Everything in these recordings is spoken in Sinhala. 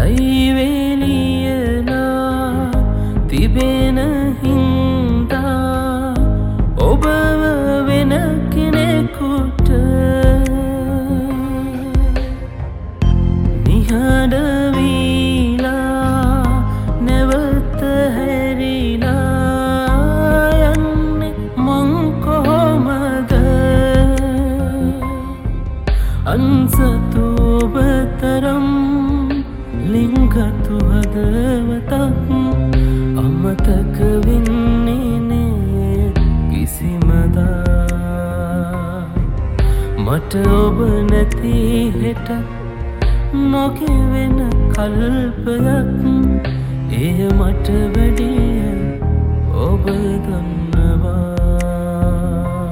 ඇයිවෙලියලා තිබෙන හින්දා ඔබව වෙන කෙනෙකුට නිහඬ වීලා නැවත හැරිලා යන්නේ මං කොහොමද අන්සතු ඔබ තරම් ලිංගතු හදවතක් අමතක වෙන්නේ නෑ කිසිමදා මට ඔබ නැති හෙට නොගෙවෙන කල්පයක් එය මට වැඩිය ඔබ දන්නවා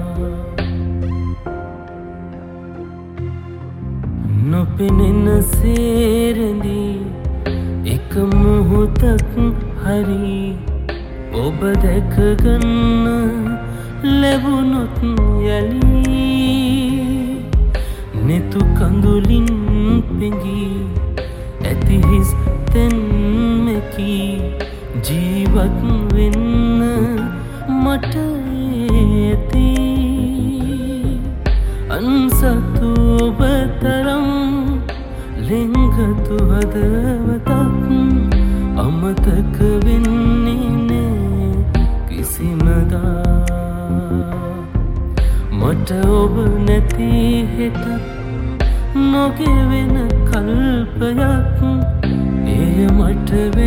නොපෙනෙන සේරදී එක මොහොතක් හරි ඔබ දැකගන්න ලැබුණොත් යලි නෙතු කඳුලින් පෙඟී ඇති හිස් තැන්මකි ජීවත් වෙන්න මට ඇති අන්සතු ඔබ තරම් ලිංගතු හදවතක් අමතක වෙන්නේ නෑ කිසිමදා මට ඔබ නැති හෙට නොගෙවෙන කල්පයක් එය මට